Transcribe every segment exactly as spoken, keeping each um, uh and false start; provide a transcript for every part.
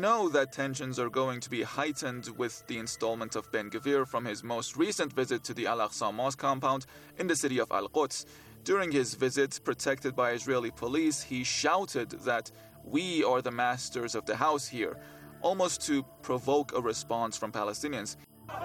know that tensions are going to be heightened with the installment of Ben-Gvir from his most recent visit to the Al-Aqsa Mosque compound in the city of Al-Quds. During his visit, protected by Israeli police, he shouted that we are the masters of the house here, almost to provoke a response from Palestinians.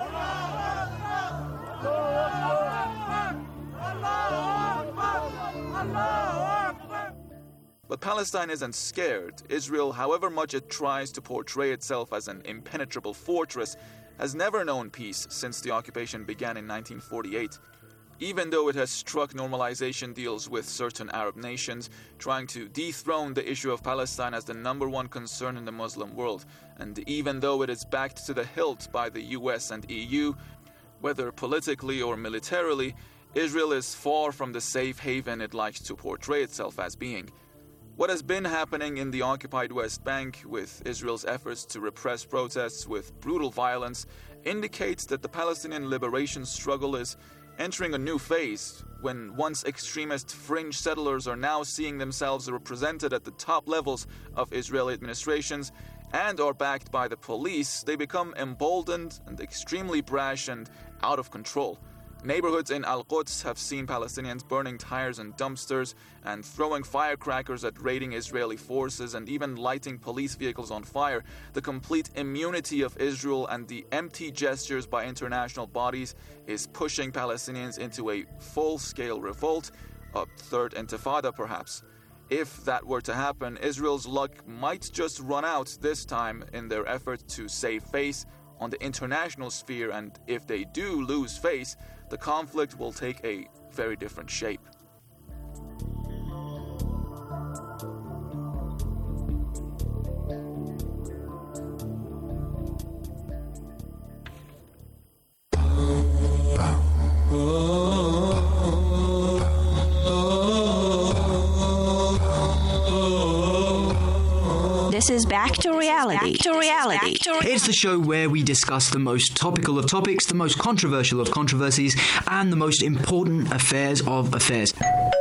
But Palestine isn't scared. Israel, however much it tries to portray itself as an impenetrable fortress, has never known peace since the occupation began in nineteen forty-eight. Even though it has struck normalization deals with certain Arab nations, trying to dethrone the issue of Palestine as the number one concern in the Muslim world, and even though it is backed to the hilt by the U S and E U, whether politically or militarily, Israel is far from the safe haven it likes to portray itself as being. What has been happening in the occupied West Bank, with Israel's efforts to repress protests with brutal violence, indicates that the Palestinian liberation struggle is entering a new phase, when once extremist fringe settlers are now seeing themselves represented at the top levels of Israeli administrations and are backed by the police. They become emboldened and extremely brash and out of control. Neighborhoods in Al-Quds have seen Palestinians burning tires and dumpsters and throwing firecrackers at raiding Israeli forces and even lighting police vehicles on fire. The complete immunity of Israel and the empty gestures by international bodies is pushing Palestinians into a full-scale revolt, a third intifada perhaps. If that were to happen, Israel's luck might just run out this time in their effort to save face on the international sphere, and if they do lose face, the conflict will take a very different shape. This is Back to Reality. Back to Reality. It's the show where we discuss the most topical of topics, the most controversial of controversies, and the most important affairs of affairs.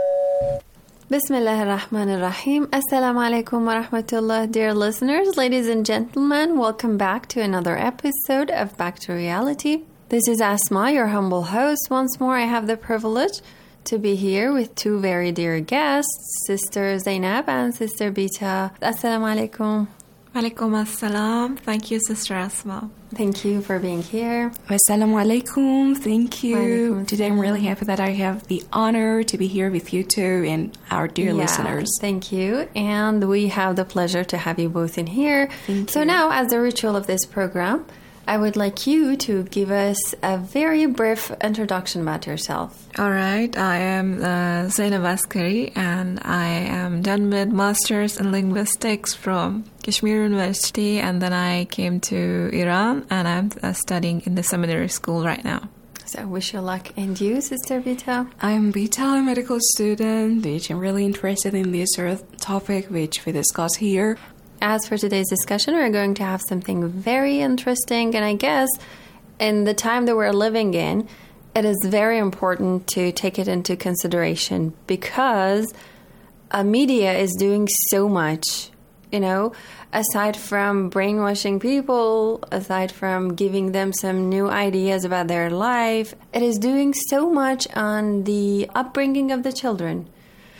Bismillah ar-Rahman ar-Rahim. Assalamu alaikum wa rahmatullah. Dear listeners, ladies and gentlemen, welcome back to another episode of Back to Reality. This is Asma, your humble host. Once more, I have the privilege to be here with two very dear guests, Sister Zainab and Sister Bita. Assalamu alaikum. Alaikum assalam. Thank you, Sister Asma. Thank you for being here. Assalamu alaikum. Thank you. Today I'm really happy that I have the honor to be here with you two and our dear yeah, listeners. Thank you. And we have the pleasure to have you both in here. Thank so you. Now, as the ritual of this program, I would like you to give us a very brief introduction about yourself. All right. I am uh, Zainab Askari, and I am done with Masters in Linguistics from Kashmir University, and then I came to Iran, and I'm uh, studying in the seminary school right now. So wish you luck. And you, Sister Bita? I'm Bita, a medical student, which I'm really interested in this topic, which we discuss here. As for today's discussion, we're going to have something very interesting, and I guess in the time that we're living in, it is very important to take it into consideration because uh, media is doing so much, you know, aside from brainwashing people, aside from giving them some new ideas about their life, it is doing so much on the upbringing of the children.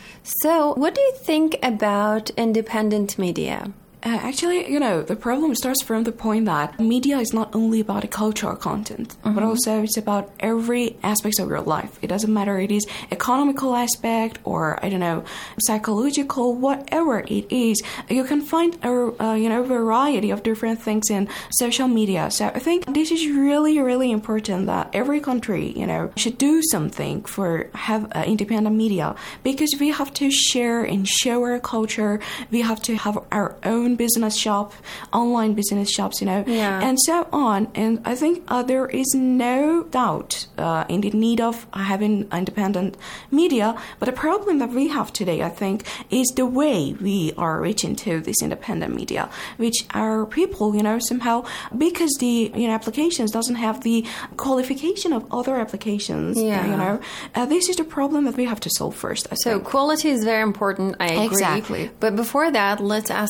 So, what do you think about independent media? Uh, actually, you know, the problem starts from the point that media is not only about the cultural content, mm-hmm. but also it's about every aspect of your life. It doesn't matter it is economical aspect or, I don't know, psychological, whatever it is. You can find a, uh, you know, variety of different things in social media. So I think this is really, really important that every country, you know, should do something for have uh, independent media because we have to share and show our culture. We have to have our own business shop, online business shops, you know, yeah. and so on. And I think uh, there is no doubt uh, in the need of having independent media. But the problem that we have today, I think, is the way we are reaching to this independent media, which our people, you know, somehow, because the, you know, applications doesn't have the qualification of other applications, yeah. you know, uh, this is the problem that we have to solve first, I so think. Quality is very important, I agree. Exactly. But before that, let's ask Sister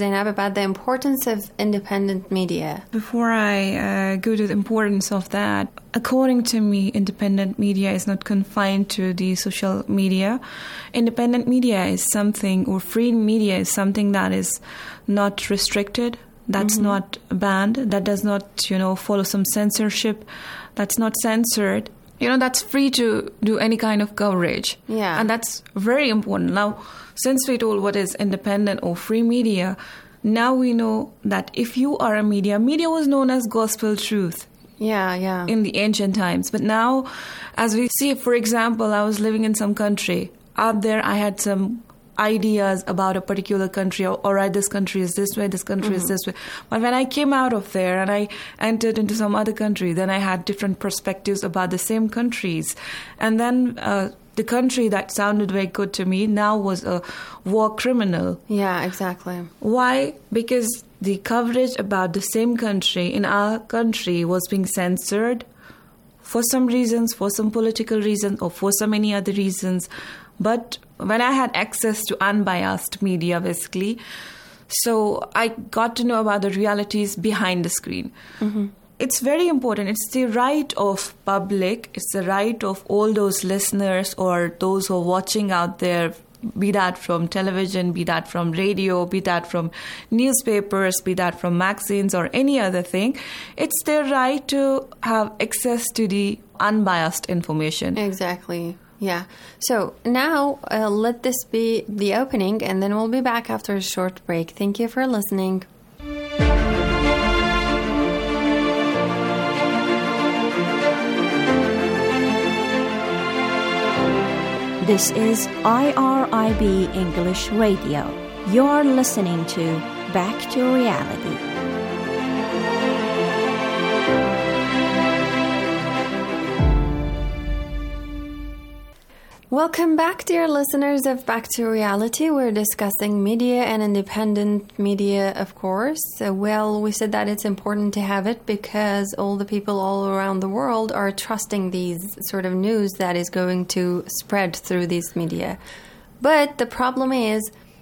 Zainab, about the importance of independent media. Before I uh, go to the importance of that, according to me, independent media is not confined to the social media. Independent media is something, or free media is something that is not restricted, that's mm-hmm. not banned, that does not, you know, follow some censorship, that's not censored. You know, that's free to do any kind of coverage. Yeah. And that's very important. Now, since we told what is independent or free media, now we know that if you are a media, media was known as gospel truth. Yeah, yeah. In the ancient times. But now, as we see, for example, I was living in some country. Out there, I had some ideas about a particular country. All right, this country is this way, this country mm-hmm. is this way. But when I came out of there and I entered into some other country, then I had different perspectives about the same countries. And then uh, the country that sounded very good to me now was a war criminal. Yeah, exactly. Why? Because the coverage about the same country in our country was being censored for some reasons, for some political reasons, or for so many other reasons. But when I had access to unbiased media, basically, so I got to know about the realities behind the screen. Mm-hmm. It's very important. It's the right of public. It's the right of all those listeners or those who are watching out there, be that from television, be that from radio, be that from newspapers, be that from magazines or any other thing. It's their right to have access to the unbiased information. Exactly. Yeah. So now uh, let this be the opening, and then we'll be back after a short break. Thank you for listening. This is I R I B English Radio. You're listening to Back to Reality. Welcome back, dear listeners of Back to Reality. We're discussing media and independent media, of course. Uh, well, we said that it's important to have it because all the people all around the world are trusting these sort of news that is going to spread through these media. But the problem is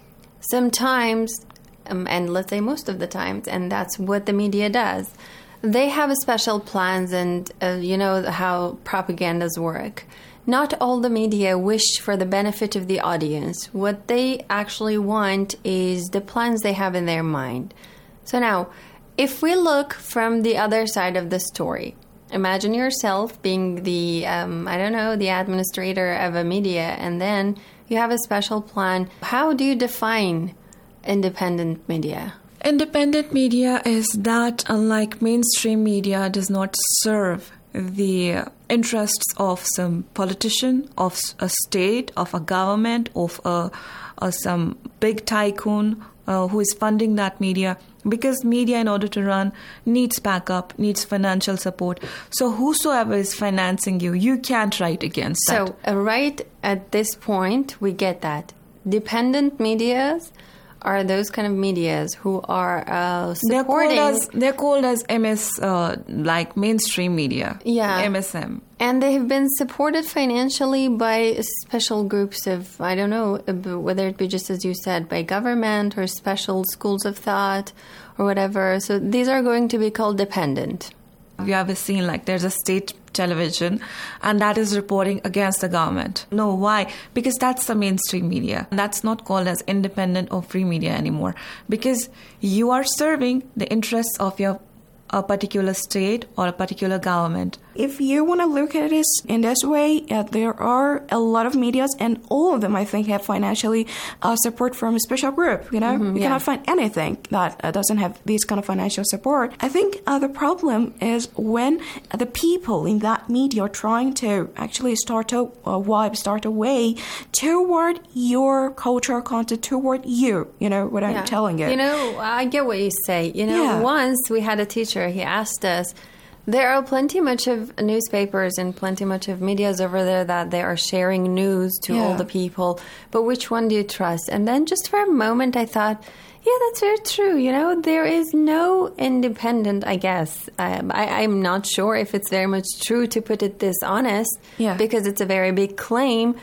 sometimes, um, and let's say most of the times, and that's what the media does, they have a special plans and uh, you know how propagandas work. Not all the media wish for the benefit of the audience. What they actually want is the plans they have in their mind. So now, if we look from the other side of the story, imagine yourself being the, um, I don't know, the administrator of a media, and then you have a special plan. How do you define independent media? Independent media is that, unlike mainstream media, does not serve the interests of some politician, of a state, of a government, of a, or some big tycoon uh, who is funding that media. Because media, in order to run, needs backup, needs financial support. So whosoever is financing you, you can't write against that. So uh, right at this point, we get that. Dependent medias are those kind of medias who are uh, supporting... They're called as, they're called as M S, uh, like mainstream media. Yeah. M S M. And they have been supported financially by special groups of, I don't know, whether it be just as you said, by government or special schools of thought or whatever. So these are going to be called dependent. You ever seen, like, there's a state television and that is reporting against the government. No, why? Because that's the mainstream media. That's not called as independent or free media anymore, because you are serving the interests of your a particular state or a particular government. If you want to look at it in this way, uh, there are a lot of medias, and all of them, I think, have financially uh, support from a special group. You know, mm-hmm, you yeah. cannot find anything that uh, doesn't have this kind of financial support. I think uh, the problem is when the people in that media are trying to actually start a uh, vibe, start a way toward your cultural content, toward you. You know what I'm yeah. telling you. You know, I get what you say. You know, yeah. once we had a teacher. He asked us, there are plenty much of newspapers and plenty much of medias over there that they are sharing news to yeah. all the people, but which one do you trust? And then just for a moment I thought, yeah, that's very true. You know, there is no independent, I guess. Um, I, I'm not sure if it's very much true to put it this honest, yeah. because it's a very big claim.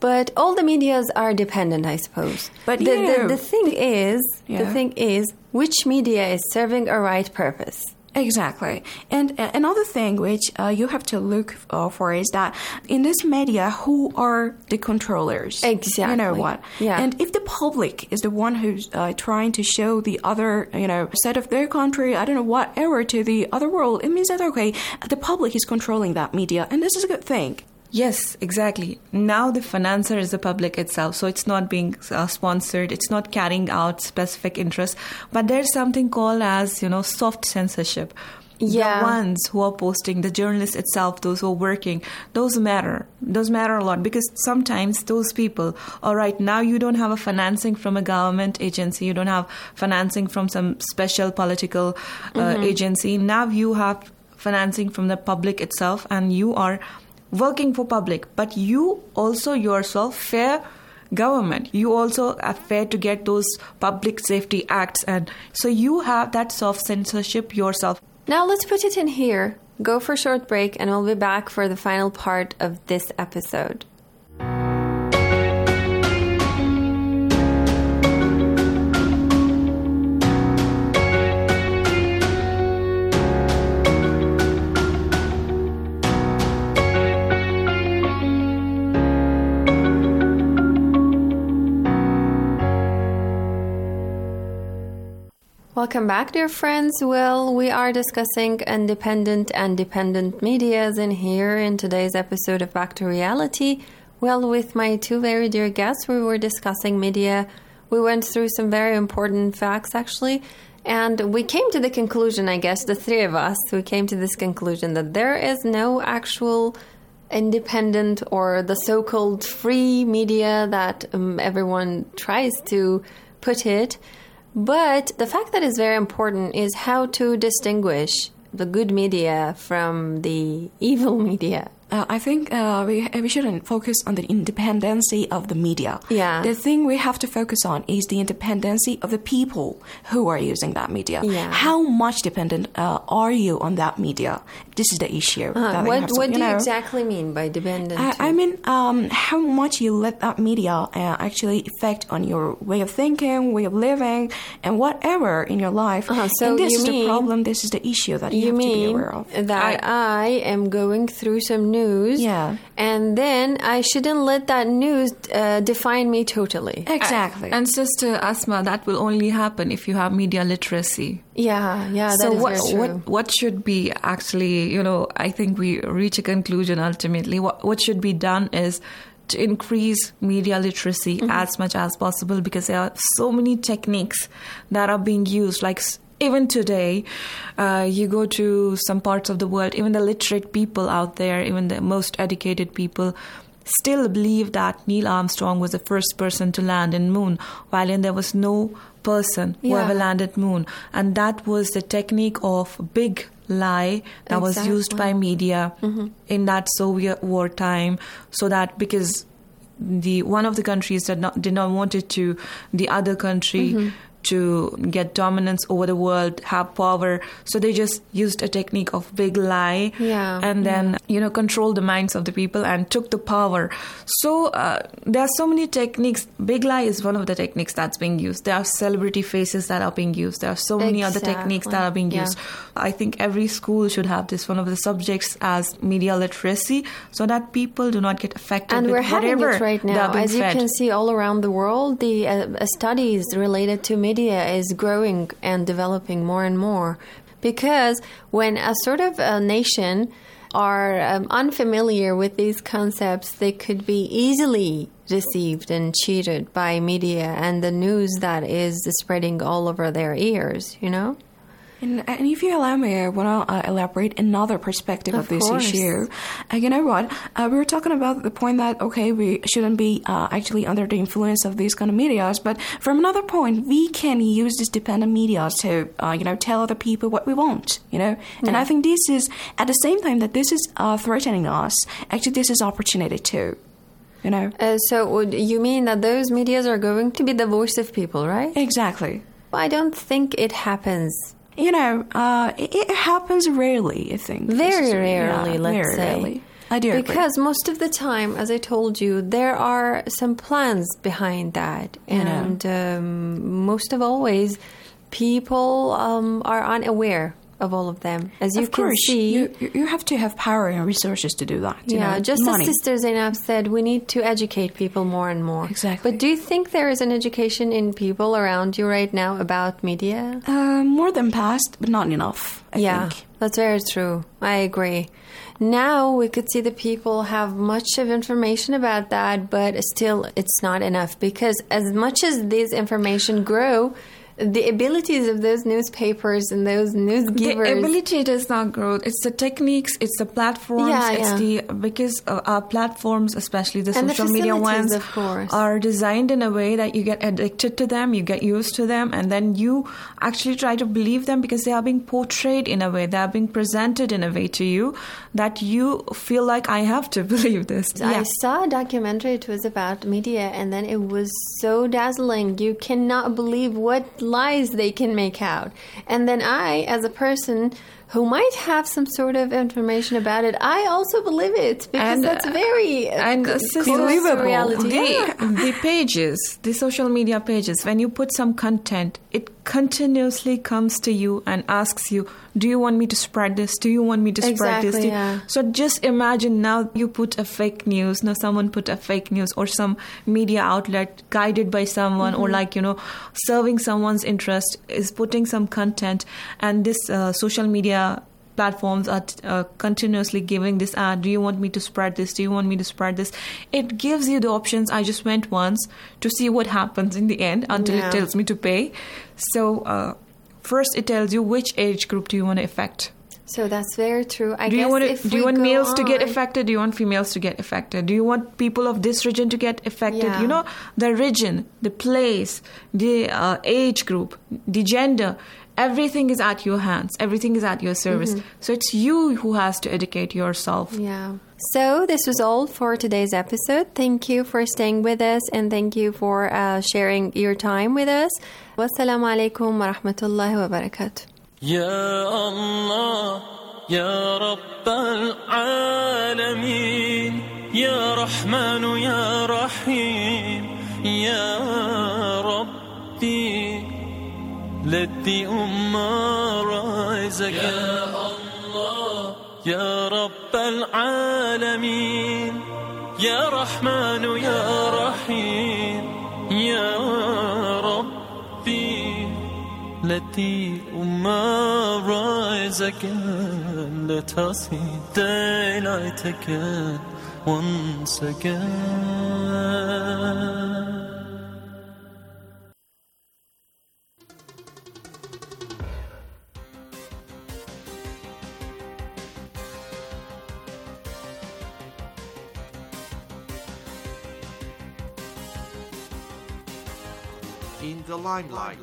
But all the medias are dependent, I suppose. But the, you know, the, the thing is, yeah. the thing is, which media is serving a right purpose? Exactly. And uh, another thing which uh, you have to look uh, for is that in this media, who are the controllers? Exactly. You know what? Yeah. And if the public is the one who's uh, trying to show the other, you know, side of their country, I don't know, whatever, to the other world, it means that, okay, the public is controlling that media. And this is a good thing. Yes, exactly. Now the financer is the public itself, so it's not being uh, sponsored, it's not carrying out specific interests, but there's something called as, you know, soft censorship. Yeah. The ones who are posting, the journalists itself, those who are working, those matter. Those matter a lot because sometimes those people, all right, now you don't have a financing from a government agency, you don't have financing from some special political uh, mm-hmm. agency. Now you have financing from the public itself and you are working for public, but you also yourself fair government. You also are fair to get those public safety acts, and so you have that soft censorship yourself. Now let's put it in here. Go for a short break and we'll be back for the final part of this episode. Welcome back, dear friends. Well, we are discussing independent and dependent medias in here in today's episode of Back to Reality. Well, with my two very dear guests, we were discussing media. We went through some very important facts, actually, and we came to the conclusion, I guess, the three of us, we came to this conclusion that there is no actual independent or the so-called free media that um, everyone tries to put it. But the fact that is very important is how to distinguish the good media from the evil media. Uh, I think uh, we we shouldn't focus on the independency of the media. Yeah. The thing we have to focus on is the independency of the people who are using that media. Yeah. How much dependent uh, are you on that media? This is the issue. Uh, that what have to, what you do know, you exactly mean by dependent? I, I mean, um, how much you let that media uh, actually affect on your way of thinking, way of living, and whatever in your life. Uh-huh. So and this you is mean, the problem. This is the issue that you, you have mean to be aware of. That I, I am going through some news, yeah. and then I shouldn't let that news uh, define me totally. Exactly. And Sister Asma, that will only happen if you have media literacy. Yeah, yeah, that so is what, very true. what what should be actually, you know, I think we reach a conclusion ultimately. What what should be done is to increase media literacy mm-hmm. as much as possible, because there are so many techniques that are being used. Like even today, uh, you go to some parts of the world, even the literate people out there, even the most educated people, still believe that Neil Armstrong was the first person to land in moon, while in there was no person who Yeah. ever landed moon. And that was the technique of big lie that was Exactly. used by media Mm-hmm. in that Soviet war time, so that because the one of the countries did not did not want it to the other country Mm-hmm. to get dominance over the world, have power, so they just used a technique of big lie Yeah. and then you know control the minds of the people and took the power. So uh, there are so many techniques. Big lie is one of the techniques that's being used. There are celebrity faces that are being used. There are so many other techniques that are being Yeah. used. I think every school should have this one of the subjects as media literacy, so that people do not get affected And with we're having whatever it right they're now. being As you fed. can see all around the world, the uh, studies related to media is growing and developing more and more. Because when a sort of a nation are um, unfamiliar with these concepts, they could be easily deceived and cheated by media and the news that is spreading all over their ears, you know? And, and if you allow me, I want to uh, elaborate another perspective of, Of this course. issue. Uh, you know what? Uh, we were talking about the point that, okay, we shouldn't be uh, actually under the influence of these kind of medias, but from another point, we can use these dependent media to, uh, you know, tell other people what we want, you know? And I think this is, at the same time that this is uh, threatening us, actually this is opportunity too. You know? Uh, so would you mean that those medias are going to be the voice of people, right? Exactly. I don't think it happens. You know, uh, it, it happens rarely, I think. Very This is- rarely, yeah, let's very say. rarely. I do agree. Because most of the time, as I told you, there are some plans behind that. And um, most of always, people um, are unaware of all of them. As you of can course, see, you, you have to have power and resources to do that. You yeah, know, just money. as Sister Zainab said, we need to educate people more and more. Exactly. But do you think there is an education in people around you right now about media? Uh, more than past, but not enough, I yeah, think. that's very true. I agree. Now we could see that people have much of information about that, but still it's not enough, because as much as this information grow, the abilities of those newspapers and those news givers. The ability does not grow. It's the techniques, it's the platforms, Yeah, it's yeah. the because uh, our platforms, especially the And the social media facilities, ones, of course. are designed in a way that you get addicted to them, you get used to them, and then you actually try to believe them because they are being portrayed in a way, they are being presented in a way to you that you feel like, I have to believe this. I Yeah. saw a documentary, it was about media, and then it was so dazzling. You cannot believe what lies they can make out. And then I, as a person who might have some sort of information about it, I also believe it, because And, that's uh, very uh, and c- sister, close to reality. The, Yeah. the pages, the social media pages, when you put some content, it continuously comes to you and asks you, do you want me to spread this? Do you want me to spread this? Exactly, Do you- yeah. So just imagine now you put a fake news, now someone put a fake news, or some media outlet guided by someone, Mm-hmm. or like, you know, serving someone's interest is putting some content, and this uh, social media platforms are uh, continuously giving this ad, do you want me to spread this, do you want me to spread this? It gives you the options. I just went once to see what happens in the end until Yeah. it tells me to pay. So uh, first it tells you which age group do you want to affect. So that's very true. I Do guess you want if to, do we you want go males to get on- affected? Do you want females to get affected? Do you want people of this region to get affected? Yeah. You know, the region, the place, the uh, age group, the gender, everything is at your hands. Everything is at your service. Mm-hmm. So it's you who has to educate yourself. Yeah. So this was all for today's episode. Thank you for staying with us, and thank you for uh, sharing your time with us. Wassalamu alaikum wa rahmatullahi wa barakatuh. يا الله يا رب العالمين يا رحمن يا رحيم يا ربي let the ummah rise again يا الله يا رب العالمين يا رحمن يا رحيم يا ربي let the ummah rise again. Let us see daylight again, once again. In the limelight.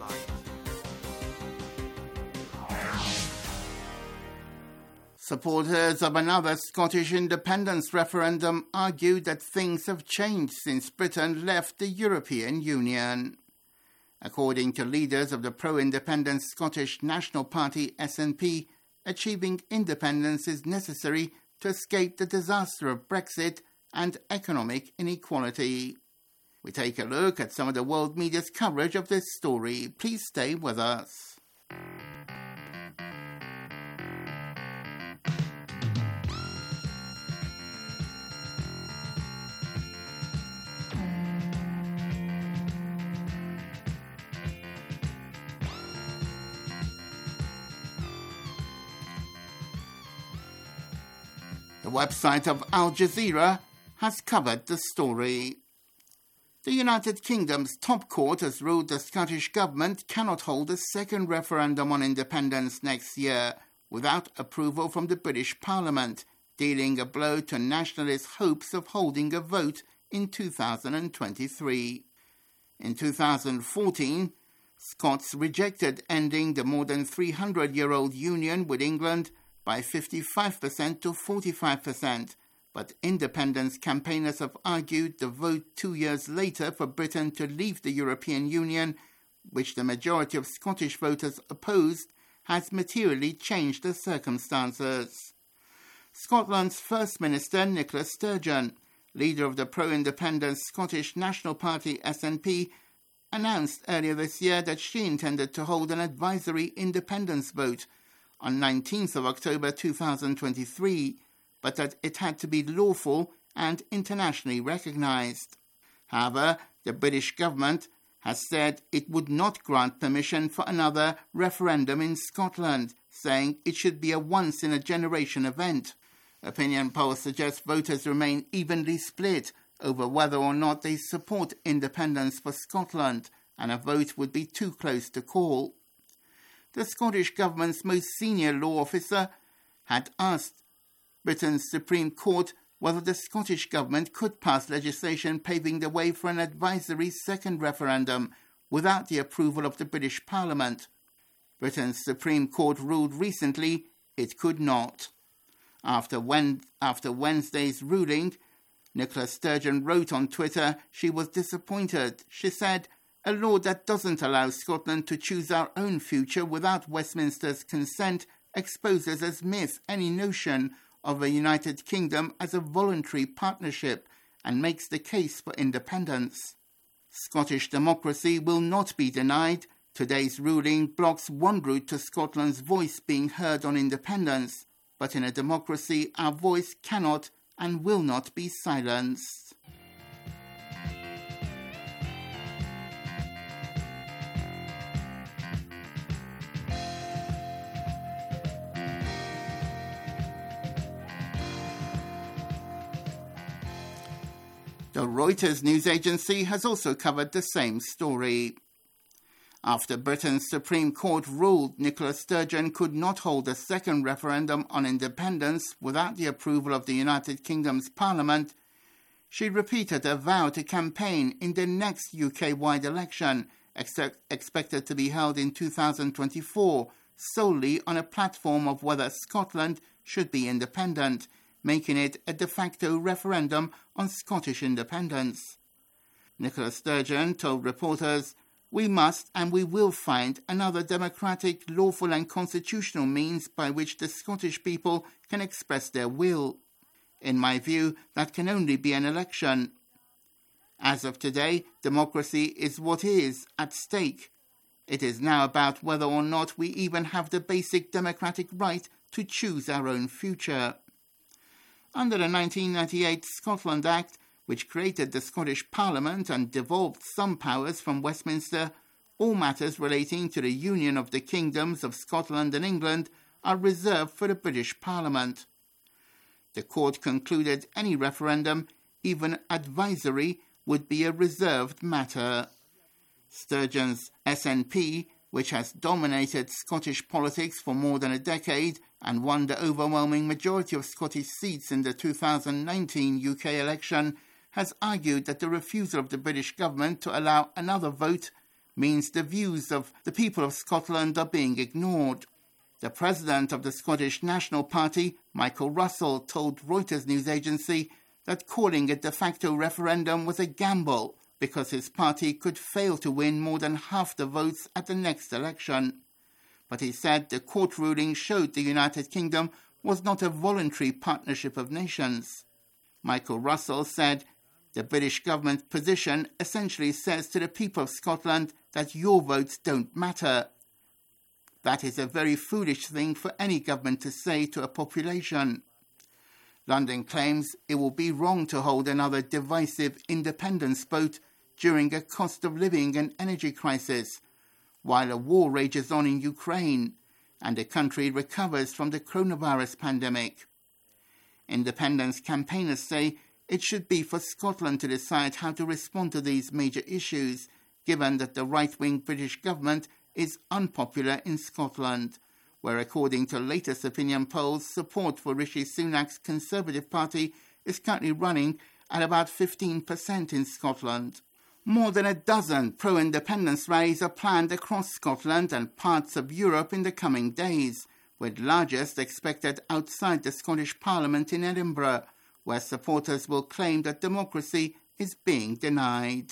Supporters of another Scottish independence referendum argued that things have changed since Britain left the European Union. According to leaders of the pro-independence Scottish National Party S N P, achieving independence is necessary to escape the disaster of Brexit and economic inequality. We take a look at some of the world media's coverage of this story. Please stay with us. The website of Al Jazeera has covered the story. The United Kingdom's top court has ruled the Scottish government cannot hold a second referendum on independence next year without approval from the British Parliament, dealing a blow to nationalist hopes of holding a vote in two thousand twenty-three. In two thousand fourteen, Scots rejected ending the more than three hundred year old union with England by fifty-five percent to forty-five percent, but independence campaigners have argued the vote two years later for Britain to leave the European Union, which the majority of Scottish voters opposed, has materially changed the circumstances. Scotland's First Minister Nicola Sturgeon, leader of the pro-independence Scottish National Party S N P, announced earlier this year that she intended to hold an advisory independence vote on nineteenth of October two thousand twenty-three, but that it had to be lawful and internationally recognised. However, the British government has said it would not grant permission for another referendum in Scotland, saying it should be a once-in-a-generation event. Opinion polls suggest voters remain evenly split over whether or not they support independence for Scotland, and a vote would be too close to call. The Scottish Government's most senior law officer had asked Britain's Supreme Court whether the Scottish Government could pass legislation paving the way for an advisory second referendum without the approval of the British Parliament. Britain's Supreme Court ruled recently it could not. After, Wen- after Wednesday's ruling, Nicola Sturgeon wrote on Twitter she was disappointed. She said, "A law that doesn't allow Scotland to choose our own future without Westminster's consent exposes as myth any notion of a United Kingdom as a voluntary partnership and makes the case for independence. Scottish democracy will not be denied. Today's ruling blocks one route to Scotland's voice being heard on independence, but in a democracy our voice cannot and will not be silenced." The Reuters news agency has also covered the same story. After Britain's Supreme Court ruled Nicola Sturgeon could not hold a second referendum on independence without the approval of the United Kingdom's Parliament, she repeated a vow to campaign in the next U K-wide election, ex- expected to be held in two thousand twenty-four, solely on a platform of whether Scotland should be independent, making it a de facto referendum on Scottish independence. Nicola Sturgeon told reporters, "We must and we will find another democratic, lawful and constitutional means by which the Scottish people can express their will. In my view, that can only be an election. As of today, democracy is what is at stake. It is now about whether or not we even have the basic democratic right to choose our own future." Under the nineteen ninety-eight Scotland Act, which created the Scottish Parliament and devolved some powers from Westminster, all matters relating to the union of the kingdoms of Scotland and England are reserved for the British Parliament. The court concluded any referendum, even advisory, would be a reserved matter. Sturgeon's S N P, which has dominated Scottish politics for more than a decade and won the overwhelming majority of Scottish seats in the two thousand nineteen U K election, has argued that the refusal of the British government to allow another vote means the views of the people of Scotland are being ignored. The president of the Scottish National Party, Michael Russell, told Reuters news agency that calling a de facto referendum was a gamble because his party could fail to win more than half the votes at the next election. But he said the court ruling showed the United Kingdom was not a voluntary partnership of nations. Michael Russell said, "The British government position essentially says to the people of Scotland that your votes don't matter. That is a very foolish thing for any government to say to a population." London claims it will be wrong to hold another divisive independence vote during a cost of living and energy crisis, while a war rages on in Ukraine and the country recovers from the coronavirus pandemic. Independence campaigners say it should be for Scotland to decide how to respond to these major issues, given that the right-wing British government is unpopular in Scotland, where, according to latest opinion polls, support for Rishi Sunak's Conservative Party is currently running at about fifteen percent in Scotland. More than a dozen pro-independence rallies are planned across Scotland and parts of Europe in the coming days, with largest expected outside the Scottish Parliament in Edinburgh, where supporters will claim that democracy is being denied.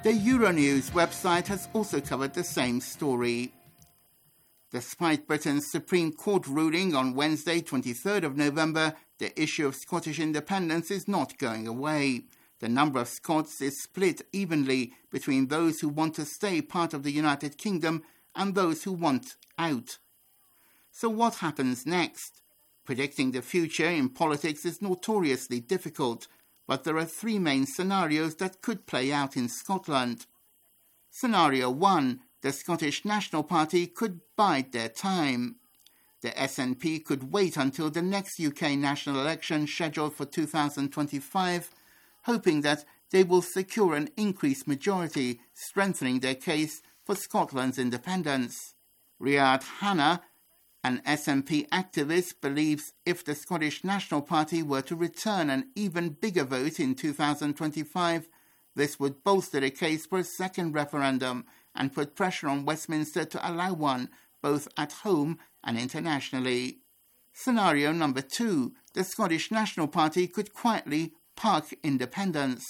The Euronews website has also covered the same story. Despite Britain's Supreme Court ruling on Wednesday, twenty-third of November, the issue of Scottish independence is not going away. The number of Scots is split evenly between those who want to stay part of the United Kingdom and those who want out. So what happens next? Predicting the future in politics is notoriously difficult, but there are three main scenarios that could play out in Scotland. Scenario one, the Scottish National Party could bide their time. The S N P could wait until the next U K national election scheduled for two thousand twenty-five, hoping that they will secure an increased majority, strengthening their case for Scotland's independence. Riyad Hanna, an S N P activist, believes if the Scottish National Party were to return an even bigger vote in two thousand twenty-five, this would bolster the case for a second referendum and put pressure on Westminster to allow one, both at home and internationally. Scenario number two, the Scottish National Party could quietly park independence.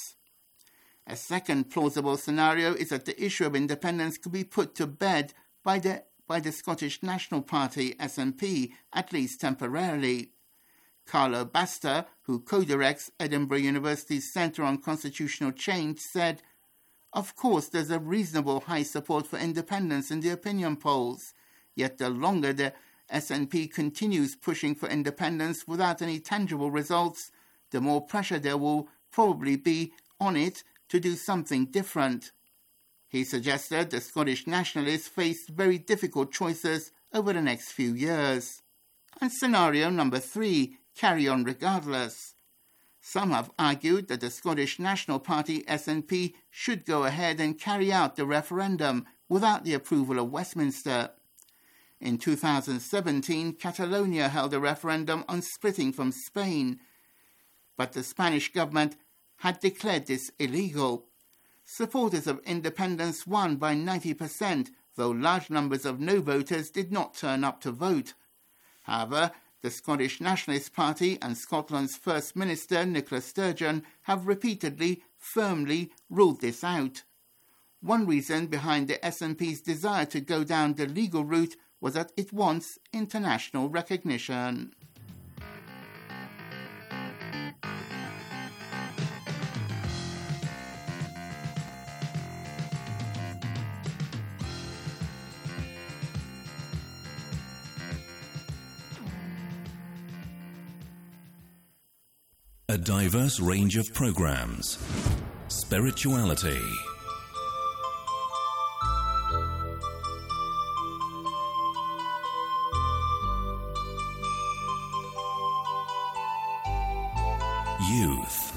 A second plausible scenario is that the issue of independence could be put to bed by the by the Scottish National Party, S N P, at least temporarily. Carlo Basta, who co-directs Edinburgh University's Centre on Constitutional Change, said, "Of course, there's a reasonable high support for independence in the opinion polls, yet the longer the S N P continues pushing for independence without any tangible results, the more pressure there will probably be on it to do something different." He suggested the Scottish nationalists faced very difficult choices over the next few years. And scenario number three, carry on regardless. Some have argued that the Scottish National Party S N P should go ahead and carry out the referendum without the approval of Westminster. In two thousand seventeen, Catalonia held a referendum on splitting from Spain, but the Spanish government had declared this illegal. Supporters of independence won by ninety percent, though large numbers of no voters did not turn up to vote. However, the Scottish Nationalist Party and Scotland's First Minister, Nicola Sturgeon, have repeatedly, firmly ruled this out. One reason behind the S N P's desire to go down the legal route was that it wants international recognition. A diverse range of programs. Spirituality. Youth.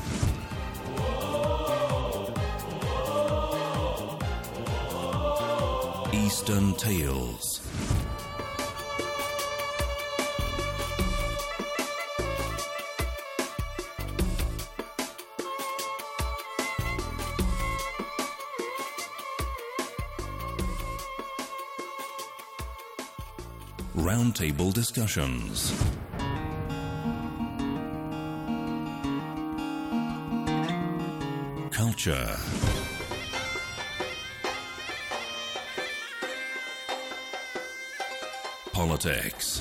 Eastern Tales. Roundtable discussions. Culture. Politics.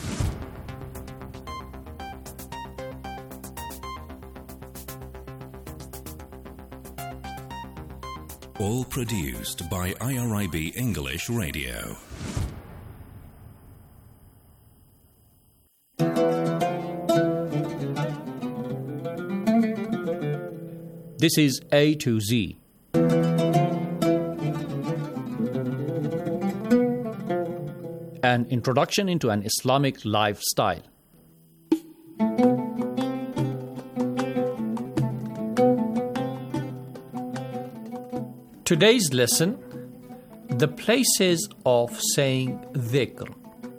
All produced by I R I B English Radio. This is A to Z. An introduction into an Islamic lifestyle. Today's lesson, the places of saying dhikr.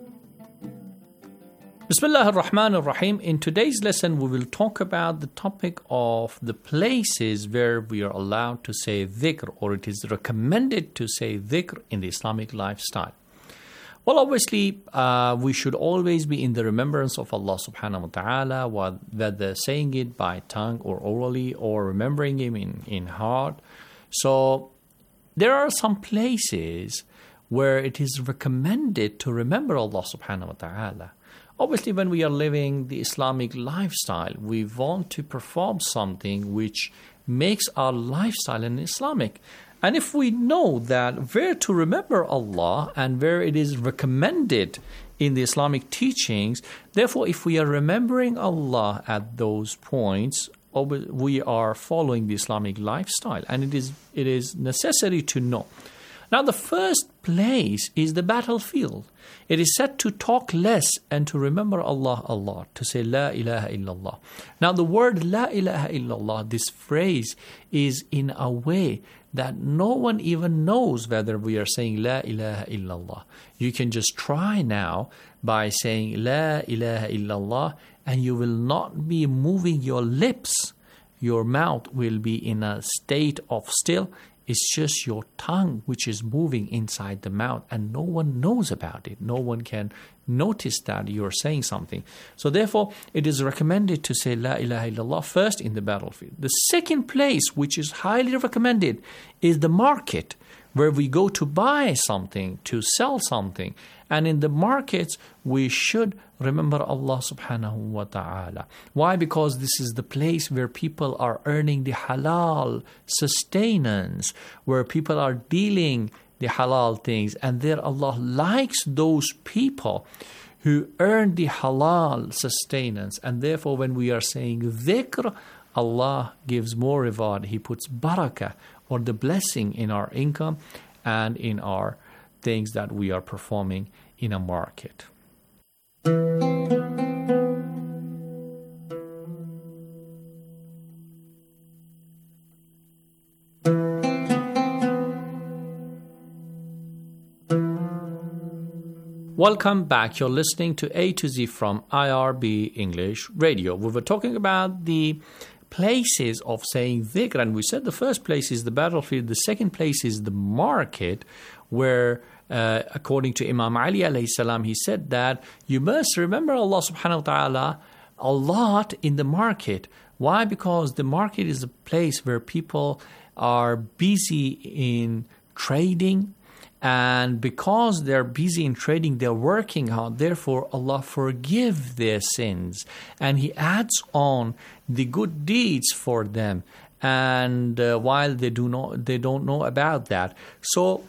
Bismillah ar-Rahman ar-Rahim. In today's lesson, we will talk about the topic of the places where we are allowed to say dhikr, or it is recommended to say dhikr in the Islamic lifestyle. Well, obviously, uh, we should always be in the remembrance of Allah subhanahu wa ta'ala, whether saying it by tongue or orally, or remembering Him in, in heart. So, there are some places where it is recommended to remember Allah subhanahu wa ta'ala. Obviously, when we are living the Islamic lifestyle, we want to perform something which makes our lifestyle an Islamic. And if we know that where to remember Allah and where it is recommended in the Islamic teachings, therefore, if we are remembering Allah at those points, we are following the Islamic lifestyle. And it is it is necessary to know. Now, the first place is the battlefield. It is said to talk less and to remember Allah a lot, to say La ilaha illallah. Now, the word La ilaha illallah, this phrase, is in a way that no one even knows whether we are saying La ilaha illallah. You can just try now by saying La ilaha illallah, and you will not be moving your lips. Your mouth will be in a state of still. It's just your tongue which is moving inside the mouth, and no one knows about it. No one can notice that you're saying something. So therefore, it is recommended to say La ilaha illallah first in the battlefield. The second place, which is highly recommended, is the market, where we go to buy something, to sell something. And in the markets, we should remember Allah subhanahu wa ta'ala. Why? Because this is the place where people are earning the halal sustenance, where people are dealing the halal things. And there Allah likes those people who earn the halal sustenance. And therefore, when we are saying dhikr, Allah gives more reward. He puts barakah, or the blessing, in our income and in our things that we are performing in a market. Welcome back. You're listening to A to Z from I R B English Radio. We were talking about the places of saying dhikr, and we said the first place is the battlefield, the second place is the market, where uh, according to Imam Ali alayhi salam, he said that you must remember Allah subhanahu wa ta'ala a lot in the market. Why? Because the market is a place where people are busy in trading, and because they're busy in trading, they're working hard. Therefore, Allah forgive their sins, and He adds on the good deeds for them. And uh, while they do not, they don't know about that. So,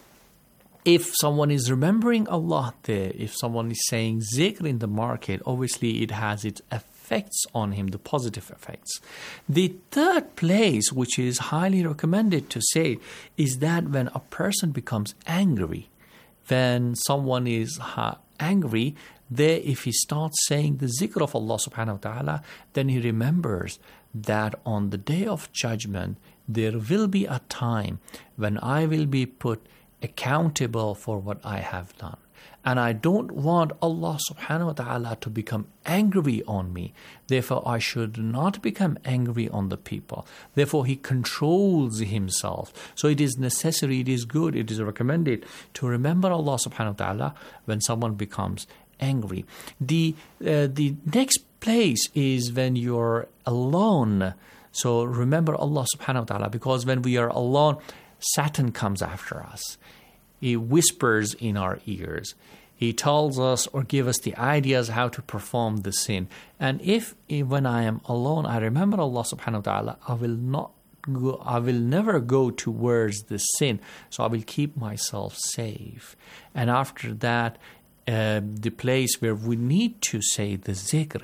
if someone is remembering Allah there, if someone is saying zikr in the market, obviously it has its effects on him, the positive effects. The third place, which is highly recommended to say, is that when a person becomes angry, when someone is uh, angry, there, if he starts saying the zikr of Allah subhanahu wa ta'ala, then he remembers that on the day of judgment, there will be a time when I will be put accountable for what I have done. And I don't want Allah subhanahu wa ta'ala to become angry on me. Therefore, I should not become angry on the people. Therefore, he controls himself. So it is necessary, it is good, it is recommended to remember Allah subhanahu wa ta'ala when someone becomes angry. The, uh, the next place is when you're alone. So remember Allah subhanahu wa ta'ala, because when we are alone, Satan comes after us. He whispers in our ears. He tells us or gives us the ideas how to perform the sin. And if, if when I am alone, I remember Allah subhanahu wa ta'ala, I will not go, I will never go towards the sin. So I will keep myself safe. And after that, uh, the place where we need to say the zikr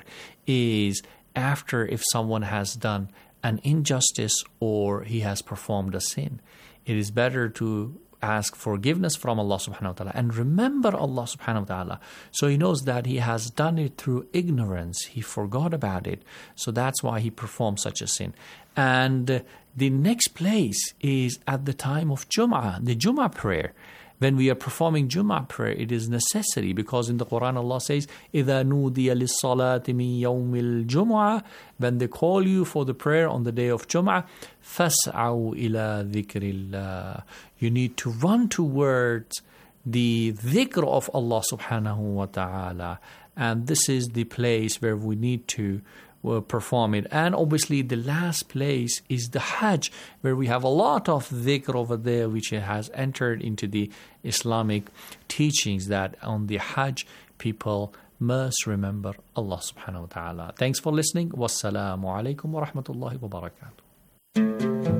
is after if someone has done an injustice or he has performed a sin. It is better to ask forgiveness from Allah subhanahu wa ta'ala and remember Allah subhanahu wa ta'ala. So he knows that he has done it through ignorance. He forgot about it. So that's why he performed such a sin. And uh, the next place is at the time of Jum'ah, the Jum'ah prayer. When we are performing Jum'ah prayer, it is necessary because in the Quran Allah says, إِذَا نُودِيَ لِلصَّلَاةِ مِنْ يَوْمِ الْجُمْعَةِ, when they call you for the prayer on the day of Jum'ah, فَاسْعَوْا إِلَى ذِكْرِ اللَّهِ. You need to run towards the dhikr of Allah subhanahu wa ta'ala. And this is the place where we need to uh, perform it. And obviously the last place is the Hajj, where we have a lot of dhikr over there, which has entered into the Islamic teachings that on the Hajj people must remember Allah subhanahu wa ta'ala. Thanks for listening. Wassalamu alaikum wa rahmatullahi wa barakatuh.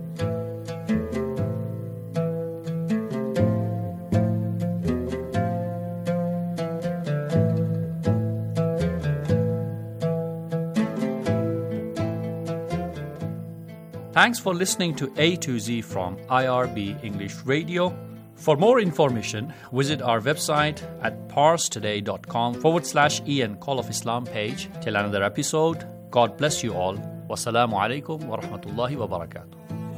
Thanks for listening to A to Z from I R B English Radio. For more information, visit our website at parstoday.com forward slash Ian Call of Islam page. Till another episode, God bless you all. Wassalamu alaikum wa rahmatullahi wa barakatuh.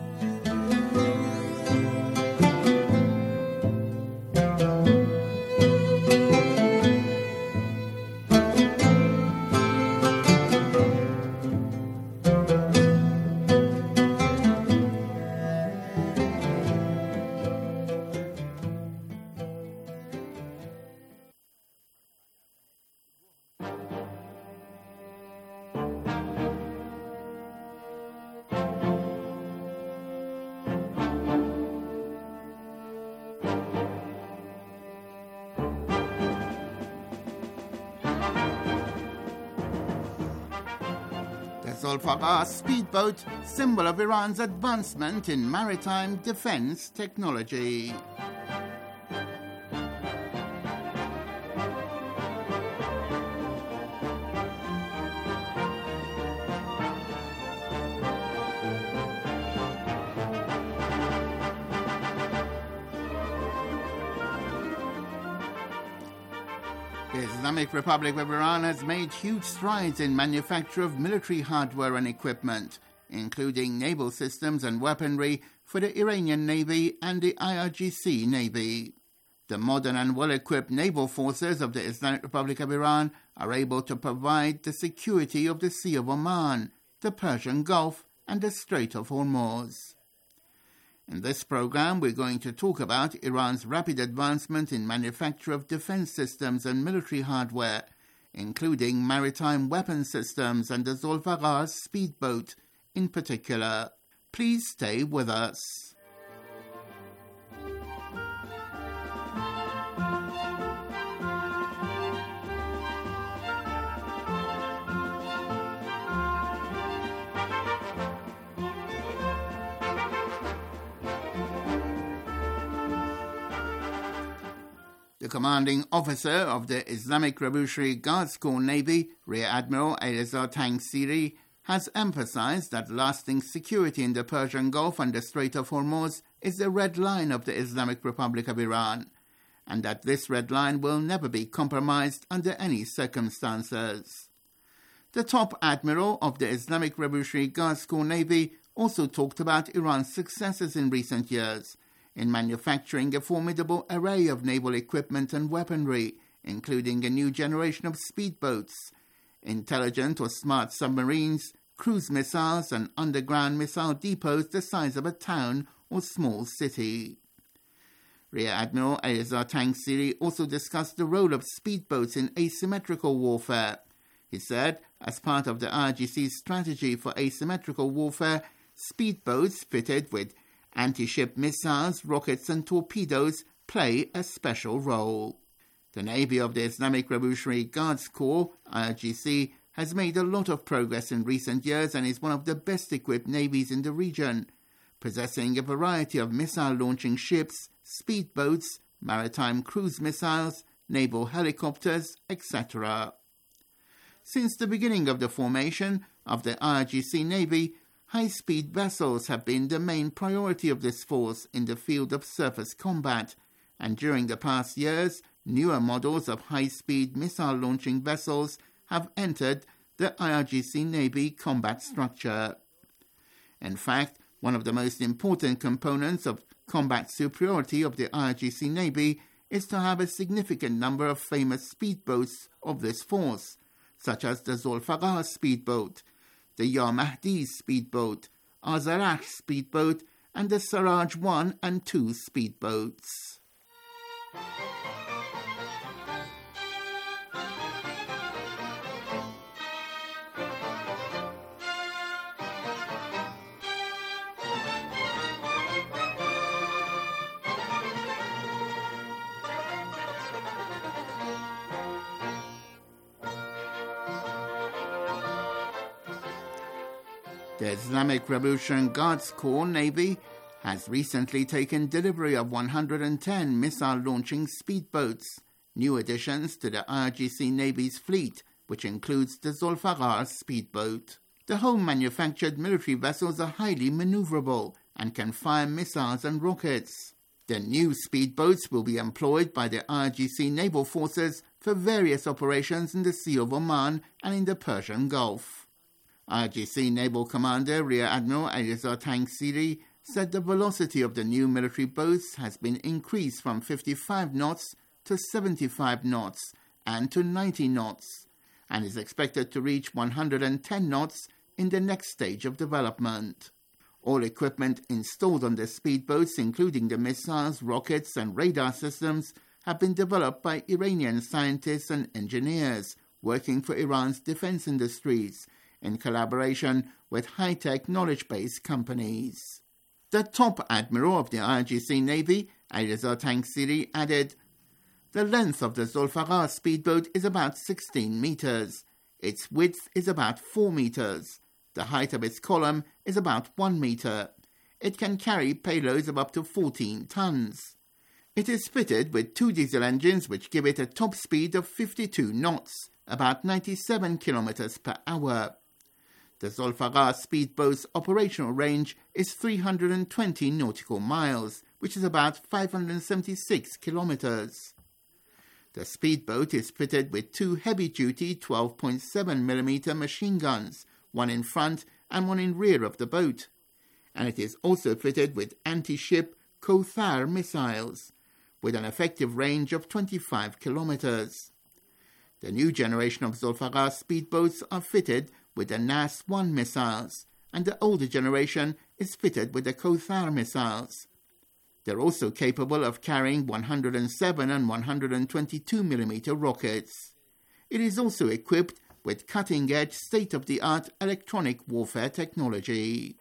Zulfagar speedboat, symbol of Iran's advancement in maritime defense technology. The Islamic Republic of Iran has made huge strides in manufacture of military hardware and equipment, including naval systems and weaponry for the Iranian Navy and the I R G C Navy. The modern and well-equipped naval forces of the Islamic Republic of Iran are able to provide the security of the Sea of Oman, the Persian Gulf, and the Strait of Hormuz. In this program, we're going to talk about Iran's rapid advancement in manufacture of defense systems and military hardware, including maritime weapon systems and the Zulfagar speedboat in particular. Please stay with us. The commanding officer of the Islamic Revolutionary Guards Corps Navy, Rear Admiral Elazar Tangsiri, has emphasized that lasting security in the Persian Gulf and the Strait of Hormuz is the red line of the Islamic Republic of Iran, and that this red line will never be compromised under any circumstances. The top admiral of the Islamic Revolutionary Guards Corps Navy also talked about Iran's successes in recent years in manufacturing a formidable array of naval equipment and weaponry, including a new generation of speedboats, intelligent or smart submarines, cruise missiles, and underground missile depots the size of a town or small city. Rear Admiral Elazar Tangsiri also discussed the role of speedboats in asymmetrical warfare. He said, as part of the I R G C's strategy for asymmetrical warfare, speedboats fitted with anti-ship missiles, rockets and torpedoes play a special role. The Navy of the Islamic Revolutionary Guards Corps, I R G C, has made a lot of progress in recent years and is one of the best-equipped navies in the region, possessing a variety of missile-launching ships, speedboats, maritime cruise missiles, naval helicopters, et cetera. Since the beginning of the formation of the I R G C Navy, high-speed vessels have been the main priority of this force in the field of surface combat, and during the past years, newer models of high-speed missile-launching vessels have entered the I R G C Navy combat structure. In fact, one of the most important components of combat superiority of the I R G C Navy is to have a significant number of famous speedboats of this force, such as the Zulfagar speedboat, the Ya Mahdi speedboat, Azarash speedboat, and the Siraj one and two speedboats. The Islamic Revolutionary Guards Corps Navy has recently taken delivery of one hundred ten missile-launching speedboats, new additions to the I R G C Navy's fleet, which includes the Zulfiqar speedboat. The home-manufactured military vessels are highly maneuverable and can fire missiles and rockets. The new speedboats will be employed by the I R G C naval forces for various operations in the Sea of Oman and in the Persian Gulf. I R G C Naval Commander Rear Admiral Eliezer Tangsiri said the velocity of the new military boats has been increased from fifty-five knots to seventy-five knots and to ninety knots, and is expected to reach one hundred ten knots in the next stage of development. All equipment installed on the speedboats, including the missiles, rockets and radar systems, have been developed by Iranian scientists and engineers working for Iran's defense industries in collaboration with high-tech knowledge-based companies. The top admiral of the I R G C Navy, Eliezer Tangsiri, added, "The length of the Zulfiqar speedboat is about sixteen meters. Its width is about four meters. The height of its column is about one meter. It can carry payloads of up to fourteen tons. It is fitted with two diesel engines which give it a top speed of fifty-two knots, about ninety-seven kilometers per hour. The Zulfiqar speedboat's operational range is three hundred twenty nautical miles, which is about five hundred seventy-six kilometers. The speedboat is fitted with two heavy-duty twelve point seven millimeter machine guns, one in front and one in rear of the boat, and it is also fitted with anti-ship Kothar missiles, with an effective range of twenty-five kilometers. The new generation of Zulfiqar speedboats are fitted with the N A S one missiles, and the older generation is fitted with the Kothar missiles. They're also capable of carrying one hundred seven and one hundred twenty-two millimeter rockets. It is also equipped with cutting-edge, state-of-the-art electronic warfare technology.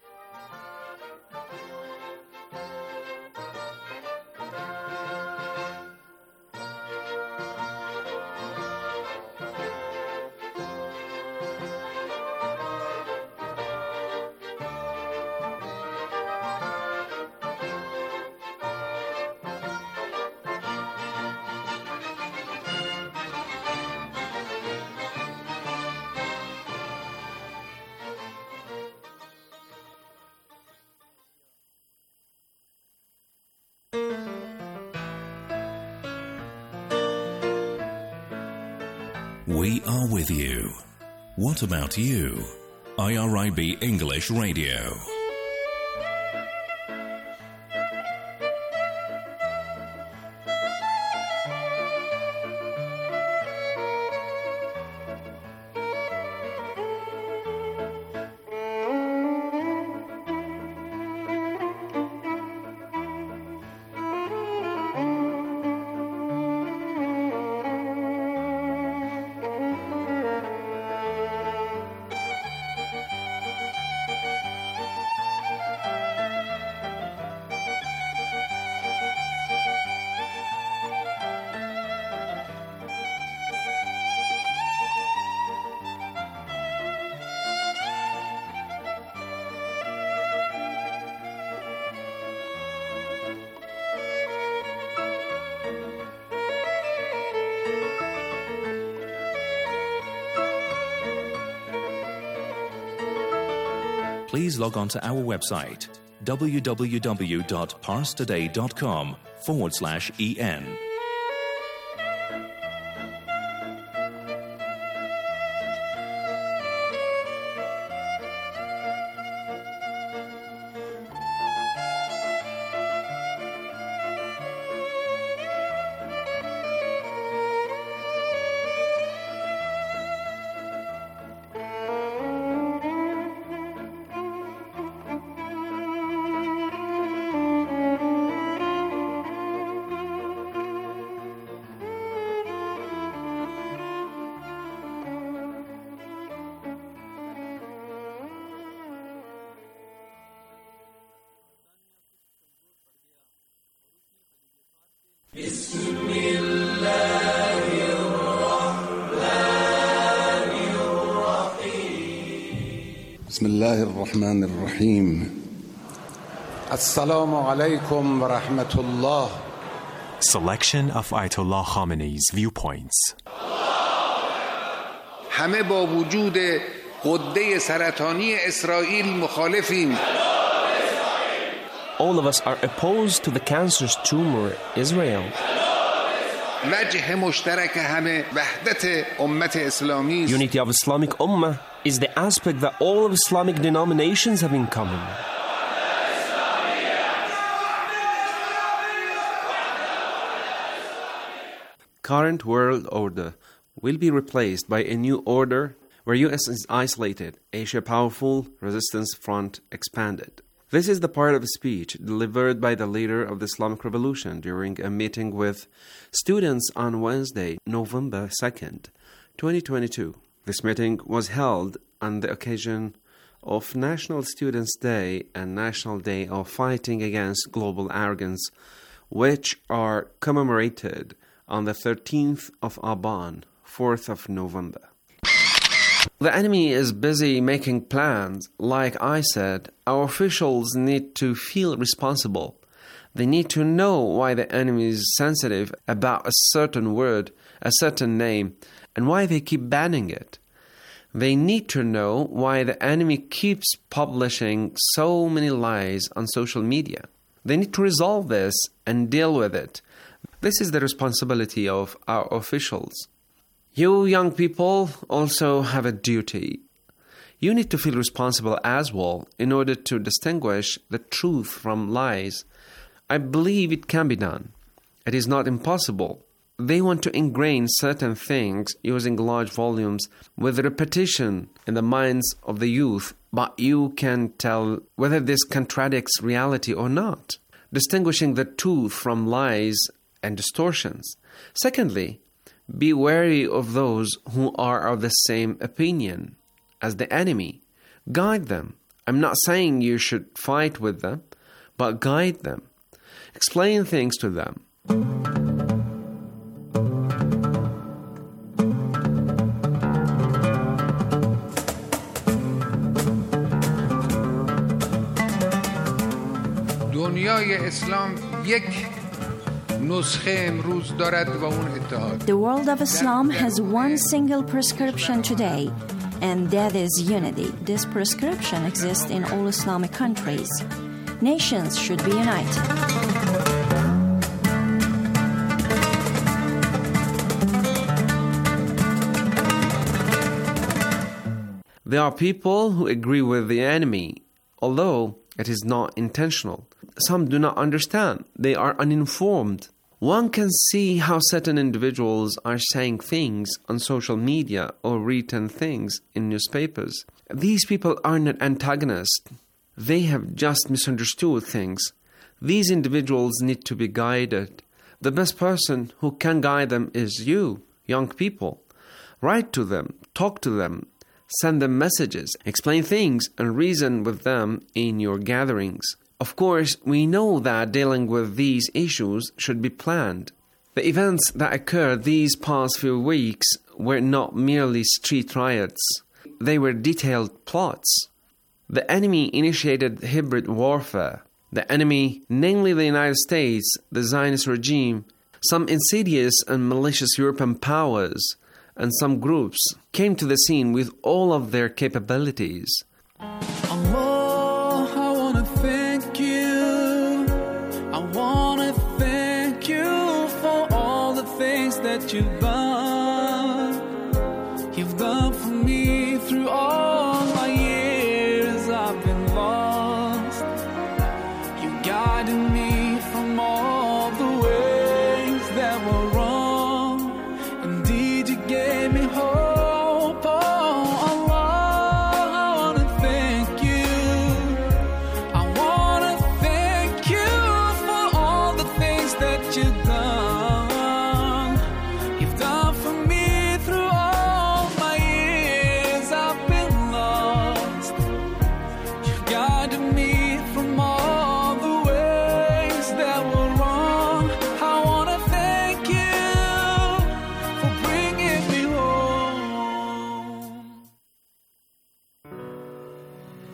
We are with you. What about you? I R I B English Radio. Please log on to our website www.parstoday.com forward slash en. بسم الله الرحمن الرحيم السلام عليكم ورحمة الله. Selection of Ayatollah Khamenei's viewpoints. همه با وجود غده سرطانی اسرائیل مخالفیم. All of us are opposed to the cancerous tumor Israel. وجه مشترک همه وحدت امت اسلامی. Unity of Islamic Ummah is the aspect that all of Islamic denominations have in common. Current world order will be replaced by a new order where U S is isolated, Asia powerful, resistance front expanded. This is the part of a speech delivered by the leader of the Islamic Revolution during a meeting with students on Wednesday, November second, twenty twenty-two. This meeting was held on the occasion of National Students' Day and National Day of Fighting Against Global Arrogance, which are commemorated on the thirteenth of Aban, fourth of November. The enemy is busy making plans. Like I said, our officials need to feel responsible. They need to know why the enemy is sensitive about a certain word, a certain name, and why they keep banning it. They need to know why the enemy keeps publishing so many lies on social media. They need to resolve this and deal with it. This is the responsibility of our officials. You young people also have a duty. You need to feel responsible as well in order to distinguish the truth from lies. I believe it can be done. It is not impossible. They want to ingrain certain things using large volumes with repetition in the minds of the youth, but you can tell whether this contradicts reality or not, distinguishing the truth from lies and distortions. Secondly, be wary of those who are of the same opinion as the enemy. Guide them. I'm not saying you should fight with them, but guide them. Explain things to them. دنیای اسلام یک نسخه امروز دارد و اون اتحاد. The world of Islam has one single prescription today, and that is unity. This prescription exists in all Islamic countries. Nations should be united. There are people who agree with the enemy, although it is not intentional. Some do not understand. They are uninformed. One can see how certain individuals are saying things on social media or written things in newspapers. These people are not antagonists. They have just misunderstood things. These individuals need to be guided. The best person who can guide them is you, young people. Write to them, talk to them, send them messages, explain things, and reason with them in your gatherings. Of course, we know that dealing with these issues should be planned. The events that occurred these past few weeks were not merely street riots. They were detailed plots. The enemy initiated hybrid warfare. The enemy, namely the United States, the Zionist regime, some insidious and malicious European powers, and some groups came to the scene with all of their capabilities. Allah, I want to thank you. I want to thank you for all the things that you've done. You've done for me through all my years I've been lost. You guided me from all the ways that were wrong. Indeed, you gave me hope. Oh, Allah, I want to thank you. I want to thank you for all the things that you've done. You've done for me through all my years I've been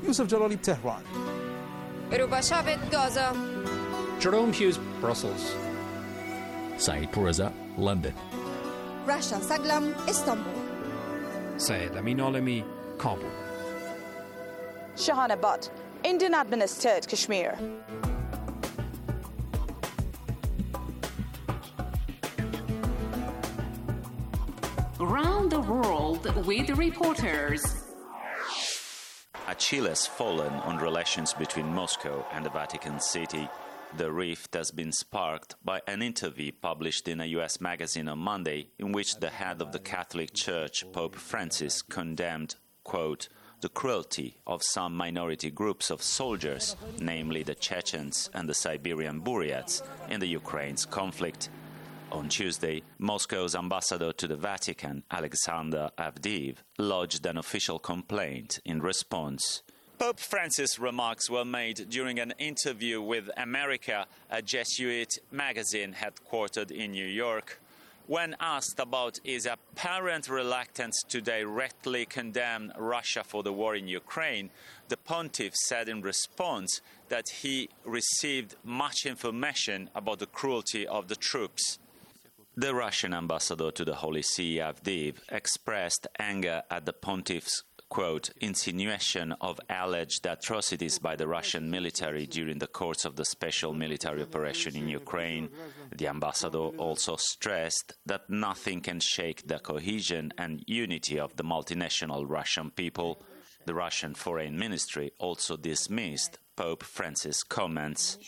Yusuf Jalali, Tehran. Rubashavit, Gaza. Jerome Hughes, Brussels. Saeed Pourreza, London. Rasha Saglam, Istanbul. Saeed Amin Alami, Kabul. Shahana Butt, Indian administered Kashmir. Around the world with reporters. A chill has fallen on relations between Moscow and the Vatican City. The rift has been sparked by an interview published in a U S magazine on Monday in which the head of the Catholic Church, Pope Francis, condemned, quote, the cruelty of some minority groups of soldiers, namely the Chechens and the Siberian Buryats, in the Ukraine's conflict. On Tuesday, Moscow's ambassador to the Vatican, Alexander Avdiv, lodged an official complaint in response. Pope Francis' remarks were made during an interview with America, a Jesuit magazine headquartered in New York. When asked about his apparent reluctance to directly condemn Russia for the war in Ukraine, the pontiff said in response that he received much information about the cruelty of the troops. The Russian ambassador to the Holy See, Avdiv, expressed anger at the pontiff's, quote, insinuation of alleged atrocities by the Russian military during the course of the special military operation in Ukraine. The ambassador also stressed that nothing can shake the cohesion and unity of the multinational Russian people. The Russian Foreign Ministry also dismissed Pope Francis' comments.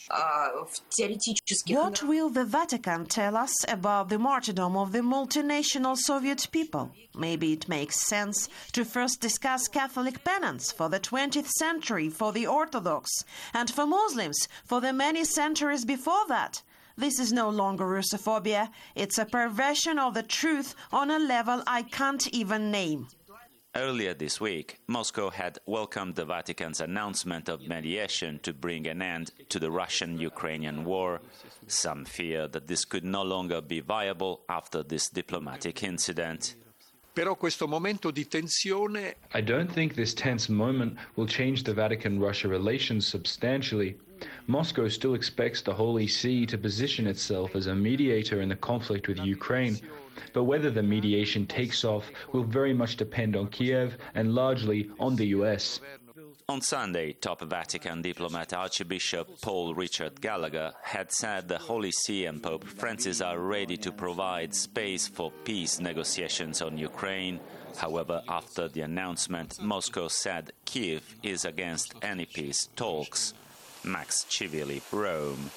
What will the Vatican tell us about the martyrdom of the multinational Soviet people? Maybe it makes sense to first discuss Catholic penance for the twentieth century for the Orthodox and for Muslims for the many centuries before that. This is no longer Russophobia. It's a perversion of the truth on a level I can't even name. Earlier this week, Moscow had welcomed the Vatican's announcement of mediation to bring an end to the Russian-Ukrainian war. Some fear that this could no longer be viable after this diplomatic incident. Però questo momento di tensione... I don't think this tense moment will change the Vatican-Russia relations substantially. Moscow still expects the Holy See to position itself as a mediator in the conflict with Ukraine. But whether the mediation takes off will very much depend on Kiev and largely on the U S. On Sunday, top Vatican diplomat Archbishop Paul Richard Gallagher had said the Holy See and Pope Francis are ready to provide space for peace negotiations on Ukraine. However, after the announcement, Moscow said Kiev is against any peace talks. Max Chivili, Rome.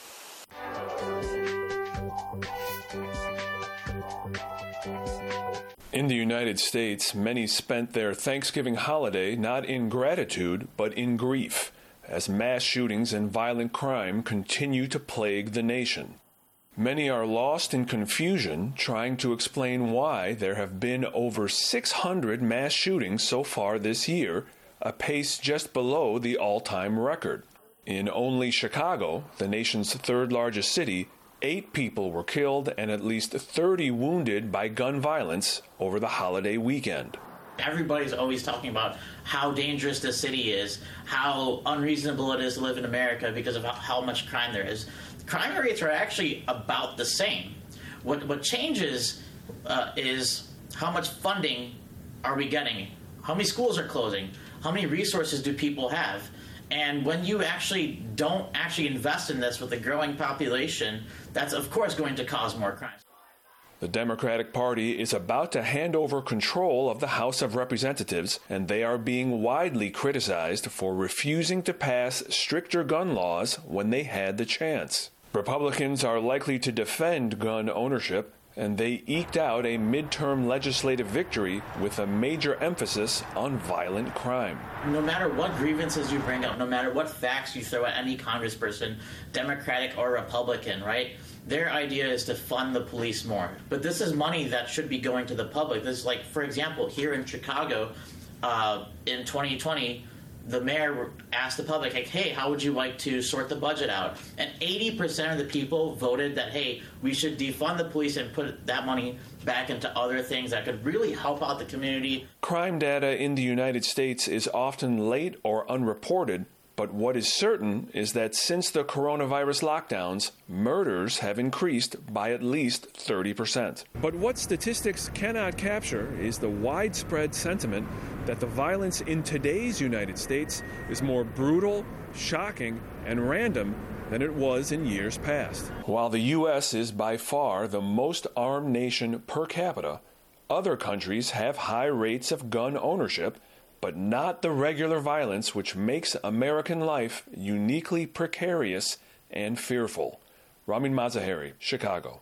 In the United States, many spent their Thanksgiving holiday not in gratitude, but in grief, as mass shootings and violent crime continue to plague the nation. Many are lost in confusion, trying to explain why there have been over six hundred mass shootings so far this year, a pace just below the all-time record. In only Chicago, the nation's third-largest city, Eight people were killed and at least thirty wounded by gun violence over the holiday weekend. Everybody's always talking about how dangerous this city is, how unreasonable it is to live in America because of how, how much crime there is. Crime rates are actually about the same. What, what changes uh, is how much funding are we getting? How many schools are closing? How many resources do people have? And when you actually don't actually invest in this with a growing population, that's of course going to cause more crimes. The Democratic Party is about to hand over control of the House of Representatives, and they are being widely criticized for refusing to pass stricter gun laws when they had the chance. Republicans are likely to defend gun ownership, and they eked out a midterm legislative victory with a major emphasis on violent crime. No matter what grievances you bring up, no matter what facts you throw at any congressperson, Democratic or Republican, right? Their idea is to fund the police more. But this is money that should be going to the public. This is like, for example, here in Chicago, uh, in twenty twenty, the mayor asked the public, like, hey, how would you like to sort the budget out? And eighty percent of the people voted that, hey, we should defund the police and put that money back into other things that could really help out the community. Crime data in the United States is often late or unreported, but what is certain is that since the coronavirus lockdowns, murders have increased by at least thirty percent. But what statistics cannot capture is the widespread sentiment that the violence in today's United States is more brutal, shocking, and random than it was in years past. While the U S is by far the most armed nation per capita, other countries have high rates of gun ownership, but not the regular violence which makes American life uniquely precarious and fearful. Ramin Mazaheri, Chicago.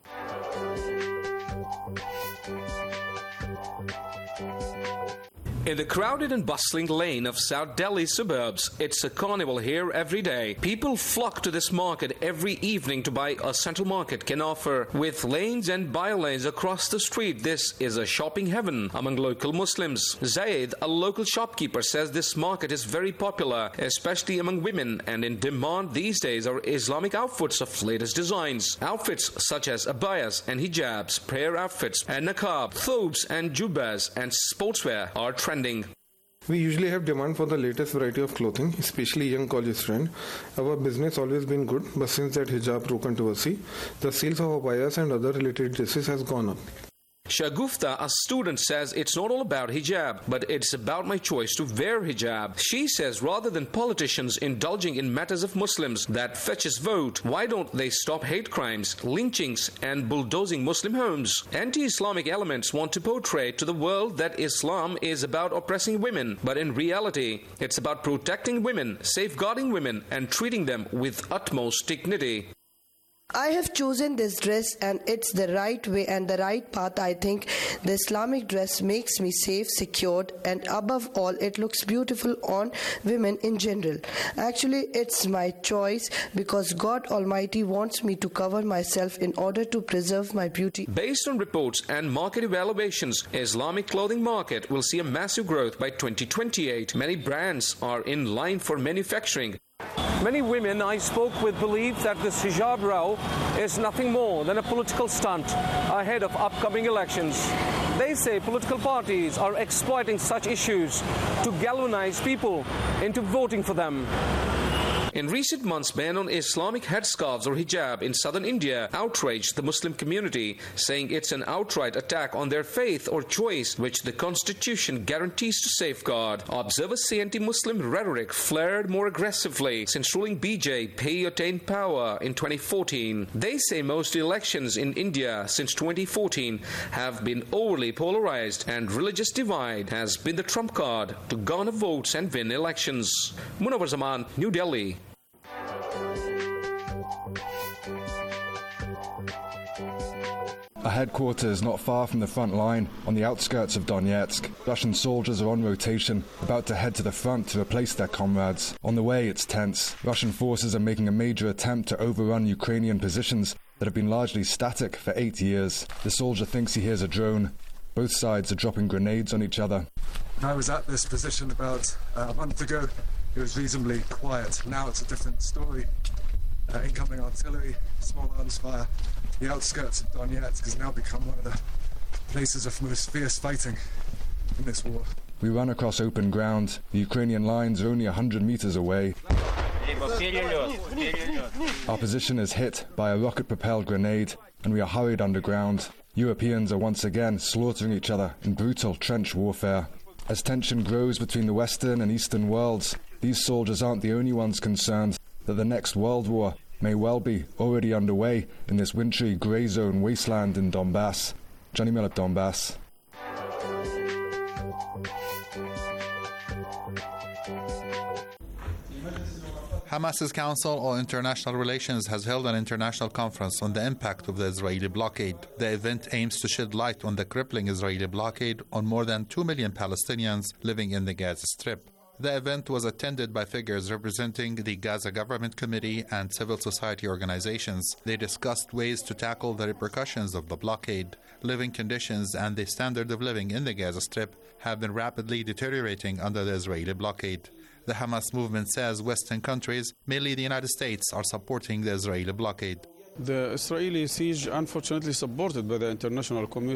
In the crowded and bustling lane of South Delhi suburbs, it's a carnival here every day. People flock to this market every evening to buy a central market can offer. With lanes and by-lanes across the street, this is a shopping heaven among local Muslims. Zaid, a local shopkeeper, says this market is very popular, especially among women, and in demand these days are Islamic outfits of latest designs. Outfits such as abayas and hijabs, prayer outfits and niqab, thobes and jubbas and sportswear are trending. We usually have demand for the latest variety of clothing, especially young college students. Our business always been good, but since that hijab pro controversy, the sales of abayas and other related dresses has gone up. Shagufta, a student, says it's not all about hijab, but it's about my choice to wear hijab. She says rather than politicians indulging in matters of Muslims that fetches vote, why don't they stop hate crimes, lynchings, and bulldozing Muslim homes? Anti-Islamic elements want to portray to the world that Islam is about oppressing women, but in reality, it's about protecting women, safeguarding women, and treating them with utmost dignity. I have chosen this dress and it's the right way and the right path. I think the Islamic dress makes me safe, secured, and above all, it looks beautiful on women in general. Actually, it's my choice because God Almighty wants me to cover myself in order to preserve my beauty. Based on reports and market evaluations, Islamic clothing market will see a massive growth by twenty twenty-eight. Many brands are in line for manufacturing. Many women I spoke with believe that this hijab row is nothing more than a political stunt ahead of upcoming elections. They say political parties are exploiting such issues to galvanize people into voting for them. In recent months, ban on Islamic headscarves or hijab in southern India outraged the Muslim community, saying it's an outright attack on their faith or choice, which the constitution guarantees to safeguard. Observers say anti-Muslim rhetoric flared more aggressively since ruling B J P attained power in twenty fourteen. They say most elections in India since twenty fourteen have been overly polarized, and religious divide has been the trump card to garner votes and win elections. Munawar Zaman, New Delhi. A headquarters not far from the front line, on the outskirts of Donetsk. Russian soldiers are on rotation, about to head to the front to replace their comrades. On the way, it's tense. Russian forces are making a major attempt to overrun Ukrainian positions that have been largely static for eight years. The soldier thinks he hears a drone. Both sides are dropping grenades on each other. I was at this position about uh, a month ago. It was reasonably quiet. Now it's a different story. Uh, incoming artillery, small arms fire. The outskirts of Donetsk has now become one of the places of most fierce fighting in this war. We run across open ground. The Ukrainian lines are only one hundred meters away. Our position is hit by a rocket-propelled grenade, and we are hurried underground. Europeans are once again slaughtering each other in brutal trench warfare. As tension grows between the Western and Eastern worlds, these soldiers aren't the only ones concerned that the next world war may well be already underway in this wintry grey zone wasteland in Donbass. Johnny Miller, Donbass. Hamas's Council on International Relations has held an international conference on the impact of the Israeli blockade. The event aims to shed light on the crippling Israeli blockade on more than two million Palestinians living in the Gaza Strip. The event was attended by figures representing the Gaza Government Committee and civil society organizations. They discussed ways to tackle the repercussions of the blockade. Living conditions and the standard of living in the Gaza Strip have been rapidly deteriorating under the Israeli blockade. The Hamas movement says Western countries, mainly the United States, are supporting the Israeli blockade. The Israeli siege, unfortunately supported by the international community,